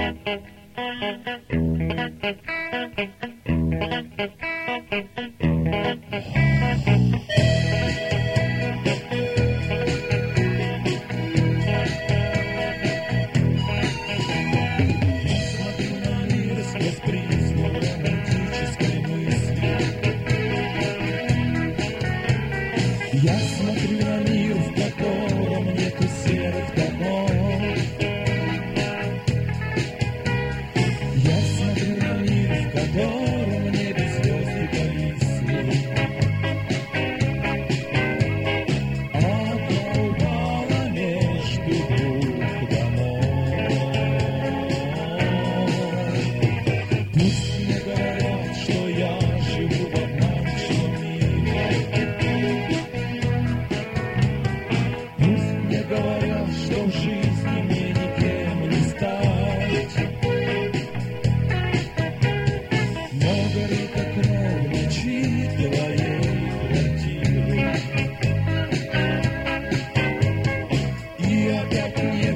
Я смотрю на мир, в котором нету серых тонов. Я смотрю на мир, в котором небе звезды повисли. Одна упала между двух домов. Пусть мне говорят, что я живу в обманчивом мире. Говорят, что в жизни мне никем не стать. Но горит окно в ночи твоей квартиры. И опять мне